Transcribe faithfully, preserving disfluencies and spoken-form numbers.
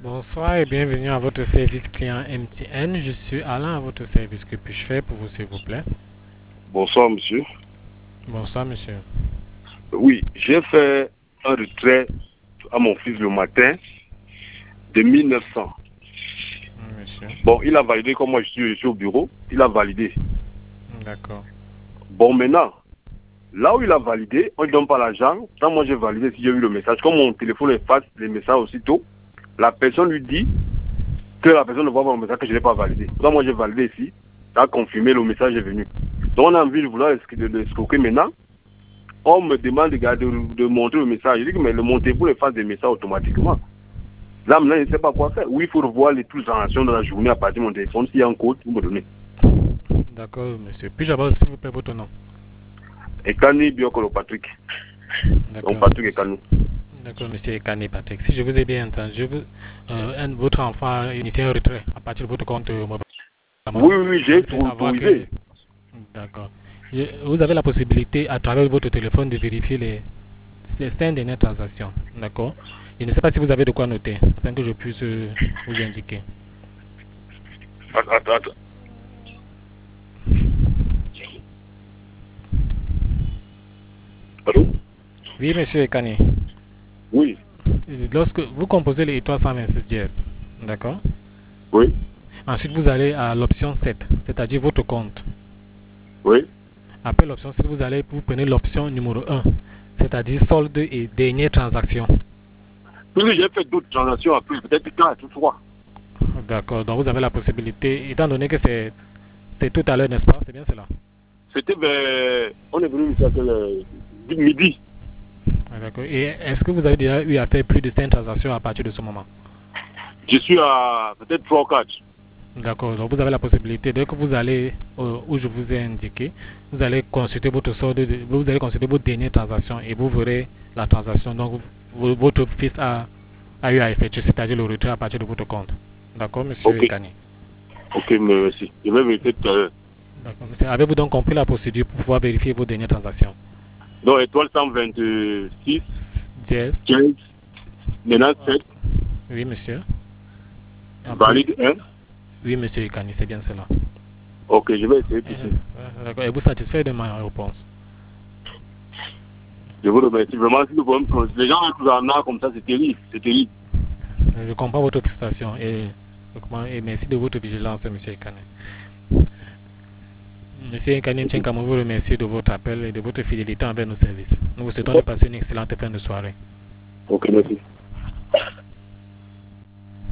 Bonsoir et bienvenue à votre service client M T N. Je suis Alain à votre service. Que puis-je faire pour vous, s'il vous plaît? Bonsoir, monsieur. Bonsoir, monsieur. Oui, j'ai fait un retrait à mon fils le matin de mille neuf cents. Oui, monsieur. Bon, il a validé, comme moi je suis, je suis au bureau, il a validé. D'accord. Bon, maintenant, là où il a validé, on ne donne pas l'argent. Quand moi j'ai validé, si j'ai eu le message, comme mon téléphone efface les messages aussitôt, la personne lui dit que la personne ne voit pas le message, que je ne l'ai pas validé. Quand moi j'ai validé ici, ça a confirmé, le message est venu. Donc on a envie de vouloir escroquer maintenant. On me demande de, de, de montrer le message. Je dis que mais le mon téléphone efface des messages automatiquement. Là, maintenant, je ne sais pas quoi faire. Oui, il faut revoir les toutes les transactions de la journée à partir de mon téléphone. S'il y a un code, vous me donnez. D'accord, monsieur. Puis-je avoir, s'il vous plaît, votre nom? Ekani Biokolo Patrick. Donc, Patrick Ekani. D'accord, monsieur Ekani Patrick. Si je vous ai bien entendu, vous, euh, un, votre enfant a initié un retrait à partir de votre compte mobile. Oui, oui, oui, j'ai tout autorisé. Que... D'accord. Vous avez la possibilité, à travers votre téléphone, de vérifier les, les cinq dernières transactions. D'accord. Je ne sais pas si vous avez de quoi noter, afin que je puisse euh, vous indiquer. Attends, attends, attends. Allô? Oui, monsieur Ekani. Oui. Lorsque vous composez les trois cent vingt-six dièse, d'accord? Oui. Ensuite, vous allez à l'option sept, c'est-à-dire votre compte. Oui. Après l'option sept, vous allez, vous prenez l'option numéro un, c'est-à-dire solde et dernière transaction. Oui, j'ai fait d'autres transactions après, peut-être quatre ou trois. D'accord, donc vous avez la possibilité, étant donné que c'est tout à l'heure, n'est-ce pas? C'est bien cela? C'était vers... On est venu ici à euh, midi. D'accord. Et est-ce que vous avez déjà eu à faire plus de cinq transactions à partir de ce moment? Je suis à peut-être trois ou quatre. D'accord, donc vous avez la possibilité, dès que vous allez euh, où je vous ai indiqué, vous allez consulter votre solde, de, vous allez consulter votre dernière transaction et vous verrez la transaction. Donc vous, votre fils a, a eu à effectuer, c'est-à-dire le retrait à partir de votre compte. D'accord, monsieur okay. Ekani? Ok, merci. Je vais vérifier tout à l'heure. D'accord, monsieur. Avez-vous donc compris la procédure pour pouvoir vérifier vos dernières transactions? Donc, étoile cent vingt-six, dièse, quinze, maintenant sept. Oui, monsieur. Valide un. Oui, monsieur Ekani, c'est bien cela. Ok, je vais essayer tout de euh, D'accord. Êtes-vous satisfait de ma réponse? Je vous remercie vraiment. Si vous les gens en ont comme ça, c'est terrible. C'est terrible. Je comprends votre frustration et, et merci de votre vigilance, monsieur Ekani. Monsieur Ekani Tchenkama vous remercie de votre appel et de votre fidélité envers nos services. Nous vous souhaitons de passer une excellente fin de soirée. Ok, merci.